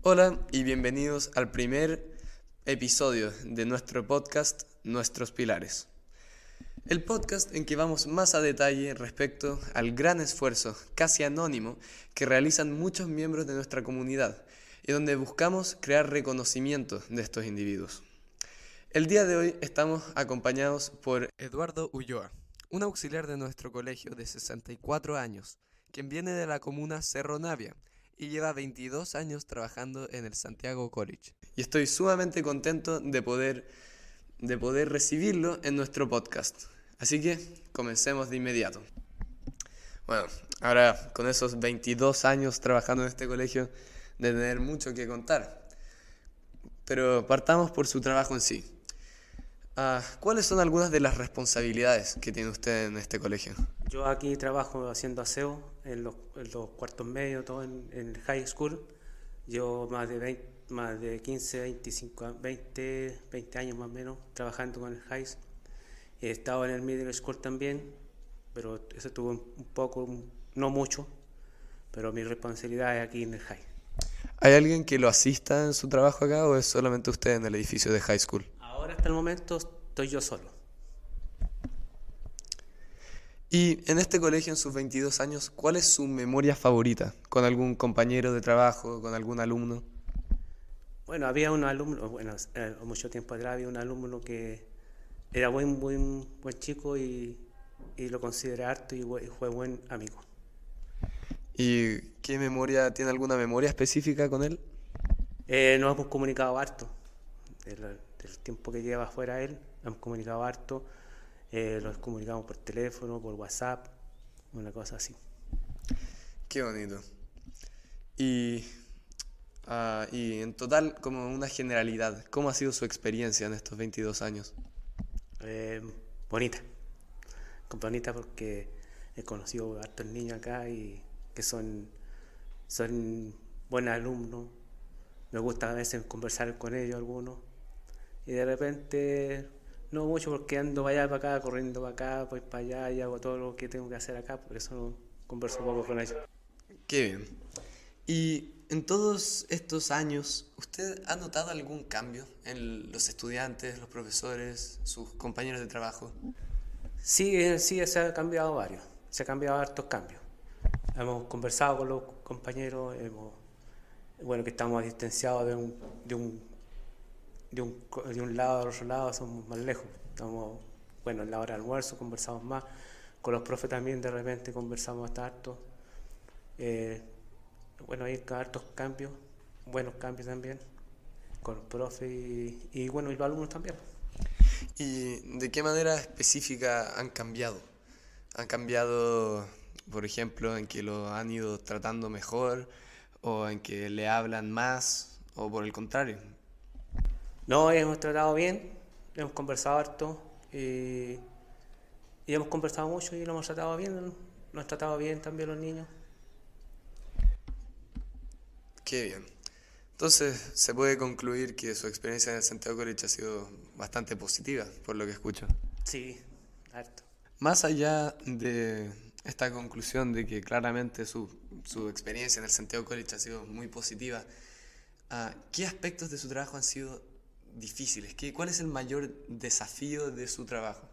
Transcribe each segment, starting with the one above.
Hola y bienvenidos al primer episodio de nuestro podcast Nuestros Pilares. El podcast en que vamos más a detalle respecto al gran esfuerzo, casi anónimo, que realizan muchos miembros de nuestra comunidad y donde buscamos crear reconocimiento de estos individuos. El día de hoy estamos acompañados por Eduardo Ulloa, un auxiliar de nuestro colegio de 64 años, quien viene de la comuna Cerro Navia y lleva 22 años trabajando en el Santiago College. Y estoy sumamente contento de poder recibirlo en nuestro podcast. Así que comencemos de inmediato. Bueno, ahora con esos 22 años trabajando en este colegio, de tener mucho que contar. Pero partamos por su trabajo en sí. ¿Cuáles son algunas de las responsabilidades que tiene usted en este colegio? Yo aquí trabajo haciendo aseo en los cuartos medios, todo en el high school. Llevo más de 15, 25, 20 años más o menos trabajando con el high. He estado en el middle school también, pero eso tuvo un poco, no mucho, pero mi responsabilidad es aquí en el high. ¿Hay alguien que lo asista en su trabajo acá o es solamente usted en el edificio de high school? Ahora hasta el momento estoy yo solo. Y en este colegio, en sus 22 años, ¿cuál es su memoria favorita? ¿Con algún compañero de trabajo, con algún alumno? Bueno, había un alumno, mucho tiempo atrás había un alumno que era buen chico y lo consideré harto y fue buen amigo. ¿Y tiene alguna memoria específica con él? Nos hemos comunicado harto, del tiempo que lleva fuera él, nos hemos comunicado harto, nos comunicamos por teléfono, por WhatsApp, una cosa así. Qué bonito. Y en total, como una generalidad, ¿cómo ha sido su experiencia en estos 22 años? Eh, bonita, bonita porque he conocido a hartos niños acá y que son buenos alumnos. Me gusta a veces conversar con ellos algunos y de repente no mucho porque ando para allá para acá, corriendo para acá, voy para allá y hago todo lo que tengo que hacer acá, por eso no converso poco con ellos. Qué bien. Y en todos estos años, ¿usted ha notado algún cambio en los estudiantes, los profesores, sus compañeros de trabajo? Sí, se ha cambiado se han cambiado hartos cambios. Hemos conversado con los compañeros, que estamos distanciados de un lado al otro lado, somos más lejos. Estamos, en la hora de almuerzo conversamos más. Con los profes también de repente conversamos hasta harto. Hay hartos cambios, buenos cambios también, con los profes y los alumnos también. ¿Y de qué manera específica han cambiado? ¿Han cambiado, por ejemplo, en que lo han ido tratando mejor o en que le hablan más o por el contrario? No, hemos tratado bien, hemos conversado harto y hemos conversado mucho y lo hemos tratado bien, nos han tratado bien también los niños. Qué bien. Entonces, se puede concluir que su experiencia en el Santiago College ha sido bastante positiva, por lo que escucho. Sí, harto. Más allá de esta conclusión de que claramente su experiencia en el Santiago College ha sido muy positiva, ¿qué aspectos de su trabajo han sido difíciles? ¿Cuál es el mayor desafío de su trabajo?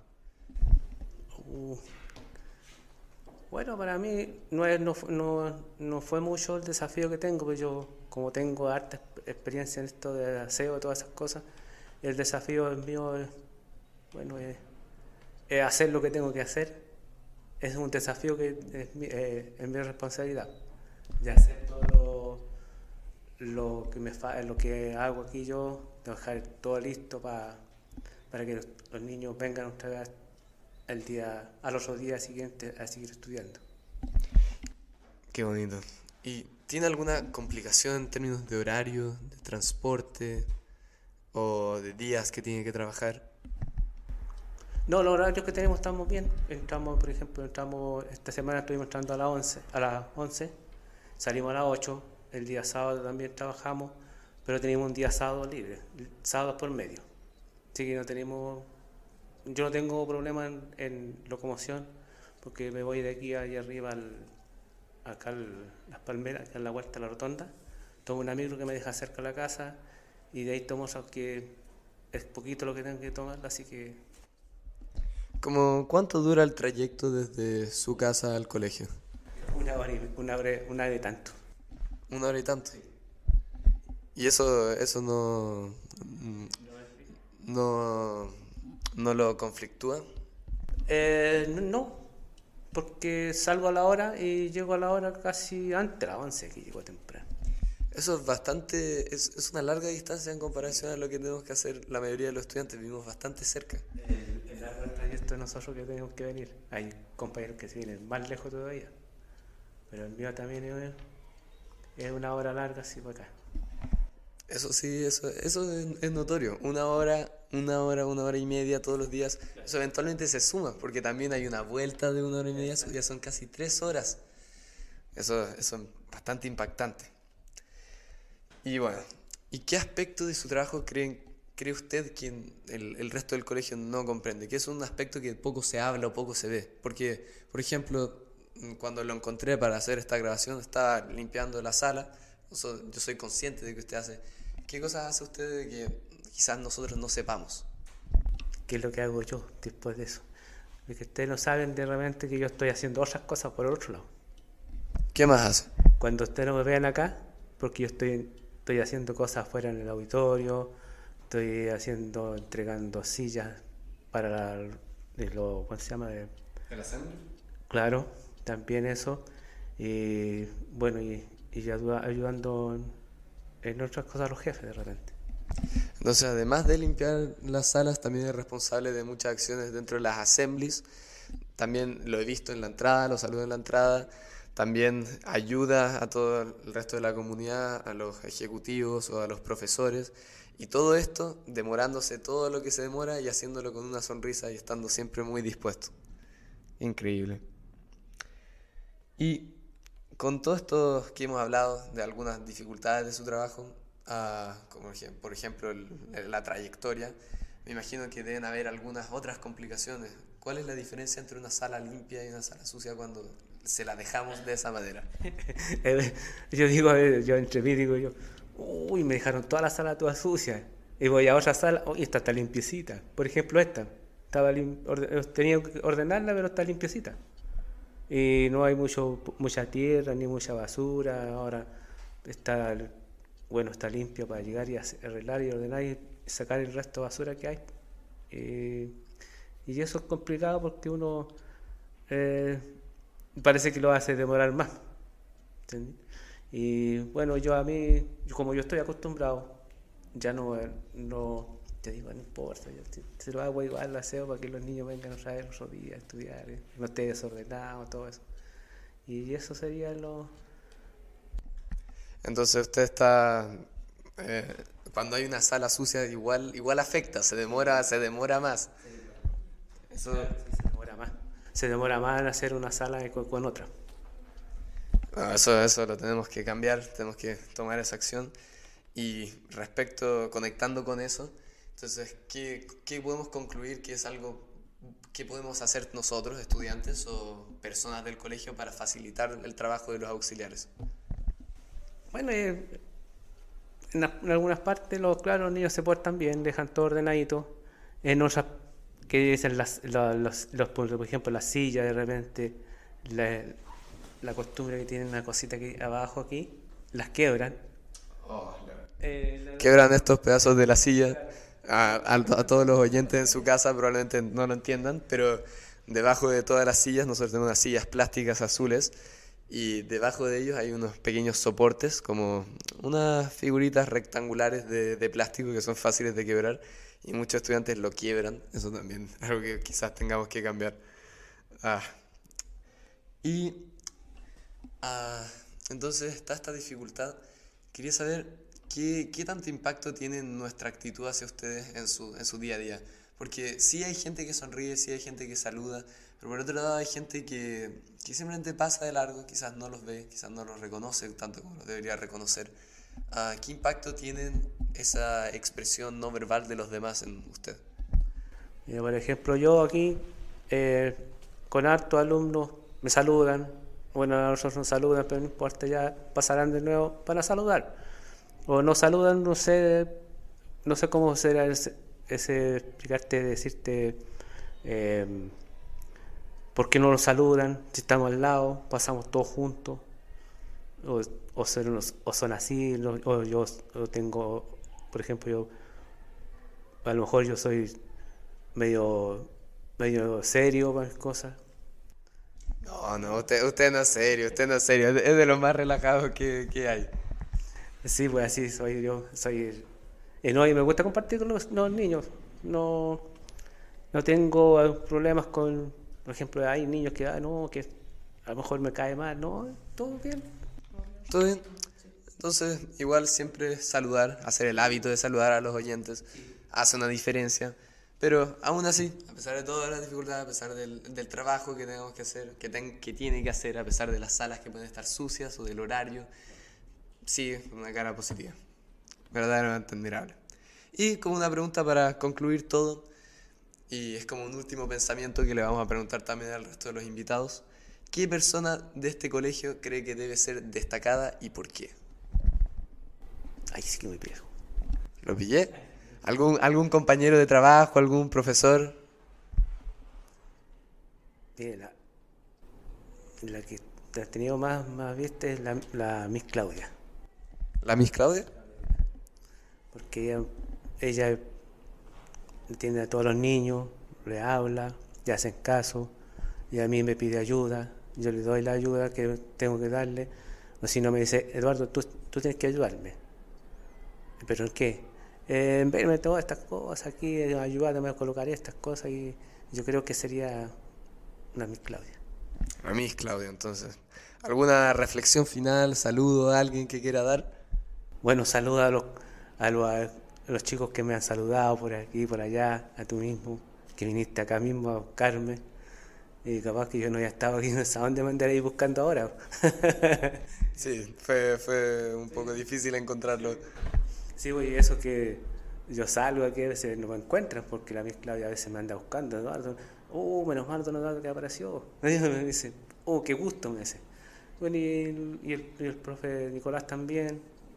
Para mí no fue mucho el desafío que tengo, pero yo, como tengo harta experiencia en esto de aseo y todas esas cosas, el desafío mío es hacer lo que tengo que hacer. Es un desafío que es mi responsabilidad, de hacer todo lo que hago aquí yo, de dejar todo listo para que los niños vengan otra vez al otro día siguiente a seguir estudiando. Qué bonito. ¿Y tiene alguna complicación en términos de horario, de transporte o de días que tiene que trabajar? No, los horarios que tenemos estamos bien. Por ejemplo, esta semana estuvimos entrando a las 11, salimos a las 8, el día sábado también trabajamos, pero tenemos un día sábado libre, sábado por medio. Así que yo no tengo problema en locomoción, porque me voy de aquí allá arriba, Las Palmeras, acá en la vuelta a la rotonda, tomo una micro que me deja cerca de la casa y de ahí tomo otras que es poquito lo que tengo que tomar, así que ¿Cómo cuánto dura el trayecto desde su casa al colegio? una hora y tanto. 1 hora y tanto. ¿Y eso no, no lo conflictúa? No, porque salgo a la hora y llego a la hora casi antes de las 11, que llego temprano. Eso es bastante, es una larga distancia en comparación a lo que tenemos que hacer la mayoría de los estudiantes. Vivimos bastante cerca. El largo trayecto de nosotros que tenemos que venir. Hay compañeros que se vienen más lejos todavía, pero el mío también es una hora larga, así para acá. Eso sí, eso es notorio. 1 hora, 1 hora y media todos los días. Eso eventualmente se suma, porque también hay una vuelta de 1 hora y media, eso ya son casi 3 horas. Eso es bastante impactante. Y bueno, ¿y qué aspecto de su trabajo cree usted que el resto del colegio no comprende? Que es un aspecto que poco se habla o poco se ve. Porque, por ejemplo, cuando lo encontré para hacer esta grabación, estaba limpiando la sala. Yo soy consciente de que usted hace. ¿Qué cosas hace usted de que quizás nosotros no sepamos? ¿Qué es lo que hago yo después de eso? Porque ustedes no saben de repente que yo estoy haciendo otras cosas por el otro lado. ¿Qué más hace? Cuando ustedes no me vean acá, porque yo estoy haciendo cosas afuera en el auditorio, entregando sillas para ¿cómo se llama? ¿El assembly? Claro, también eso. Y bueno, y ayudando en otras cosas a los jefes de repente. Entonces, además de limpiar las salas, también es responsable de muchas acciones dentro de las assemblies. También lo he visto en la entrada, lo saludo en la entrada. También ayuda a todo el resto de la comunidad, a los ejecutivos o a los profesores. Y todo esto demorándose todo lo que se demora y haciéndolo con una sonrisa y estando siempre muy dispuesto. Increíble. Y con todo esto que hemos hablado de algunas dificultades de su trabajo, como por ejemplo la trayectoria, me imagino que deben haber algunas otras complicaciones. ¿Cuál es la diferencia entre una sala limpia y una sala sucia cuando se la dejamos de esa manera? Yo digo, a ver, yo entre mí digo yo, uy, me dejaron toda la sala toda sucia. Y voy a otra sala, uy, esta está limpiecita. Por ejemplo, esta, tenía que ordenarla, pero está limpiecita. Y no hay mucha tierra ni mucha basura. Ahora está limpio para llegar y arreglar y ordenar y sacar el resto de basura que hay. Y eso es complicado porque uno parece que lo hace demorar más. ¿Entendí? Y bueno, como yo estoy acostumbrado, ya no te digo, no importa, yo se lo hago igual, lo aseo para que los niños vengan otra vez otro día a estudiar, no esté desordenado, todo eso. Y eso sería lo... Entonces usted está... cuando hay una sala sucia igual afecta, se demora más. Eso... Se demora más. Se demora más en hacer una sala con otra. No, eso lo tenemos que cambiar, tenemos que tomar esa acción. Y conectando con eso, entonces, ¿qué podemos concluir que es algo que podemos hacer nosotros, estudiantes o personas del colegio, para facilitar el trabajo de los auxiliares? Bueno, en algunas partes, los niños se portan bien, dejan todo ordenadito. En otras, que dicen por ejemplo, las sillas, de repente, la costumbre que tienen una cosita aquí abajo, aquí, las quiebran. Quebran estos pedazos de la silla. A todos los oyentes en su casa probablemente no lo entiendan, pero debajo de todas las sillas nosotros tenemos unas sillas plásticas azules y debajo de ellos hay unos pequeños soportes, como unas figuritas rectangulares de plástico que son fáciles de quebrar y muchos estudiantes lo quiebran. Eso también es algo que quizás tengamos que cambiar. Entonces está esta dificultad. Quería saber qué tanto impacto tiene nuestra actitud hacia ustedes en su día a día. Porque sí hay gente que sonríe, sí hay gente que saluda, pero por otro lado hay gente que simplemente pasa de largo, quizás no los ve, quizás no los reconoce tanto como los debería reconocer. ¿Qué impacto tiene esa expresión no verbal de los demás en usted? Mira, por ejemplo, yo aquí, con hartos alumnos, me saludan, bueno, a nosotros nos saludan, pero no importa, ya pasarán de nuevo para saludar. O no saludan, no sé cómo será ese explicarte, decirte por qué no nos saludan, si estamos al lado, pasamos todos juntos, o son así, o yo tengo, por ejemplo, a lo mejor yo soy medio serio para las cosas. No, usted no es serio, usted no es serio, es de los más relajados que hay. Sí, pues así soy yo, no, y me gusta compartir con los niños, no tengo problemas con, por ejemplo, hay niños que, no, que a lo mejor me cae mal, no, todo bien. ¿Todo bien? Entonces, igual siempre saludar, hacer el hábito de saludar a los oyentes, hace una diferencia. Pero aún así, a pesar de todas las dificultades, a pesar del trabajo que tenemos que hacer, que tiene que hacer, a pesar de las salas que pueden estar sucias o del horario, sigue con una cara positiva. Verdaderamente admirable. Y como una pregunta para concluir todo, y es como un último pensamiento que le vamos a preguntar también al resto de los invitados, ¿qué persona de este colegio cree que debe ser destacada y por qué? Ay, sí que me pierdo. ¿Lo pillé? ¿Algún compañero de trabajo, algún profesor? Mire, la que ha tenido más vista es la Miss Claudia. ¿La Miss Claudia? Porque ella entiende a todos los niños, le habla, le hacen caso, y a mí me pide ayuda, yo le doy la ayuda que tengo que darle, o si no me dice, Eduardo, tú tienes que ayudarme. ¿Pero en qué? En verme todas estas cosas aquí, ayudarme a colocar estas cosas, y yo creo que sería una Miss Claudia. La Miss Claudia, entonces. ¿Alguna reflexión final, saludo a alguien que quiera dar? Bueno, saluda a los chicos que me han saludado por aquí, por allá, a tú mismo, que viniste acá mismo a buscarme. Y capaz que yo no había estado aquí, no sé a dónde me andaré buscando ahora. Sí, fue un poco difícil encontrarlo. Sí, güey, eso que yo salgo aquí, a veces no me encuentran, porque la Miss Claudia a veces me anda buscando, Eduardo. Menos mal, don Eduardo, que apareció. Me dice, qué gusto, me dice. Bueno, y el profe Nicolás también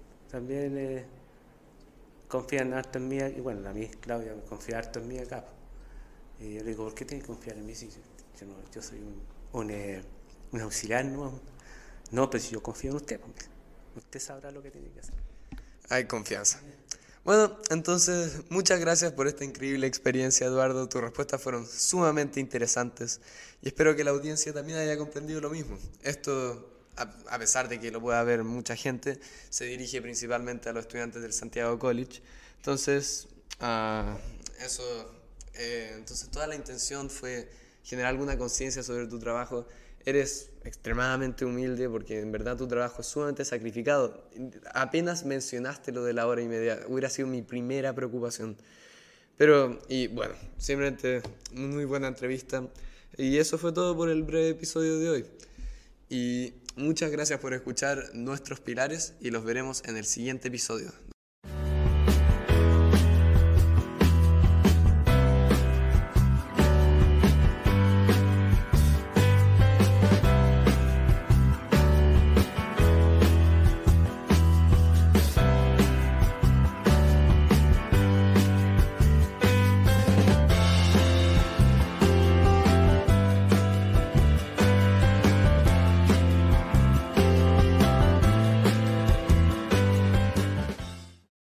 confían harto en mí, y bueno, la Miss Claudia confía harto en mí acá. Y yo le digo, ¿por qué tienes que confiar en mí si yo soy un auxiliar? No, pero si yo confío en usted, usted sabrá lo que tiene que hacer. Hay confianza. Bueno, entonces, muchas gracias por esta increíble experiencia, Eduardo. Tus respuestas fueron sumamente interesantes y espero que la audiencia también haya comprendido lo mismo. Esto, a pesar de que lo pueda ver mucha gente, se dirige principalmente a los estudiantes del Santiago College. Entonces, entonces toda la intención fue generar alguna conciencia sobre tu trabajo. Eres extremadamente humilde porque en verdad tu trabajo es sumamente sacrificado. Apenas mencionaste lo de la hora y media, hubiera sido mi primera preocupación. Pero, y bueno, simplemente muy buena entrevista. Y eso fue todo por el breve episodio de hoy. Y muchas gracias por escuchar nuestros pilares y los veremos en el siguiente episodio.